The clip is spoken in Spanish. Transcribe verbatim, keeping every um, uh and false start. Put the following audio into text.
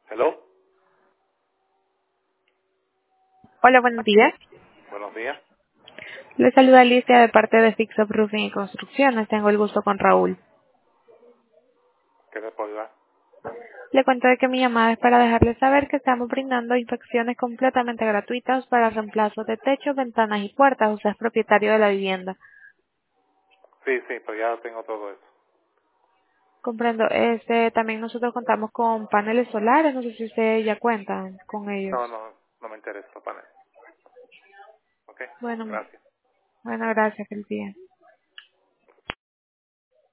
Hello, Hola, buenos días. buenos días. Le saluda Alicia de parte de Fix Up Roofing y Construcciones. Tengo el gusto con Raúl. ¿Qué le puedo ayudar? Le cuento de que mi llamada es para dejarle saber que estamos brindando inspecciones completamente gratuitas para reemplazo de techos, ventanas y puertas. Usted es propietario de la vivienda. Sí, sí, pero ya tengo todo eso. Comprendo. Este, también nosotros contamos con paneles solares. No sé si usted ya cuenta con ellos. No, no, no me interesa, panel. Ok, Bueno, gracias. bueno, gracias. Feliz día.